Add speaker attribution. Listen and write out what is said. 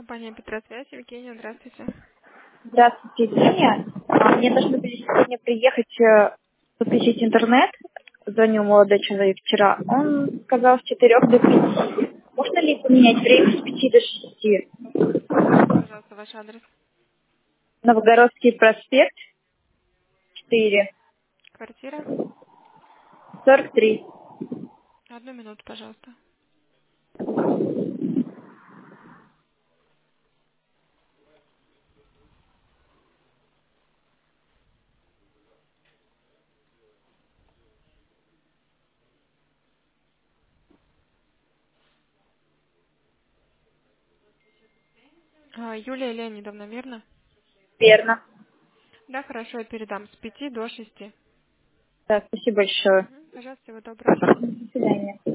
Speaker 1: Компания Петросвязь. Евгения, здравствуйте.
Speaker 2: Здравствуйте, Евгения. Мне должны были сегодня приехать подключить интернет. Звонил молодой человек вчера. Он сказал с 4 до 5. Можно ли поменять время с 5 до 6?
Speaker 1: Пожалуйста, ваш адрес.
Speaker 2: Новгородский проспект, 4,
Speaker 1: Квартира.
Speaker 2: 43.
Speaker 1: Одну минуту, пожалуйста. Юлия Леонидовна, верно?
Speaker 2: Верно.
Speaker 1: Да, хорошо, я передам. С 5 до 6.
Speaker 2: Да, спасибо большое.
Speaker 1: Пожалуйста, всего доброго.
Speaker 2: До свидания.